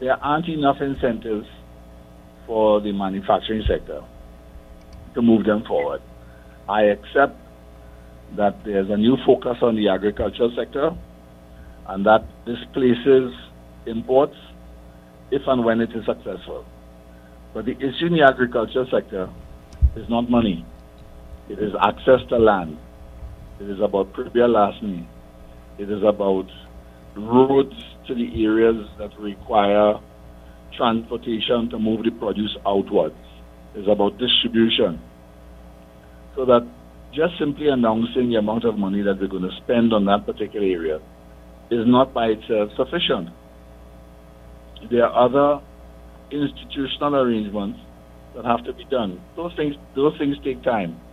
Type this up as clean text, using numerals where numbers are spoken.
there aren't enough incentives for the manufacturing sector to move them forward. I accept that there's a new focus on the agricultural sector and that displaces imports if and when it is successful. But the issue in the agricultural sector is not money. It is access to land. It is about Pribia Lasny. It is about roads to the areas that require transportation to move the produce outwards. It's about distribution. So that just simply announcing the amount of money that we're going to spend on that particular area is not by itself sufficient. There are other institutional arrangements that have to be done. Those things take time.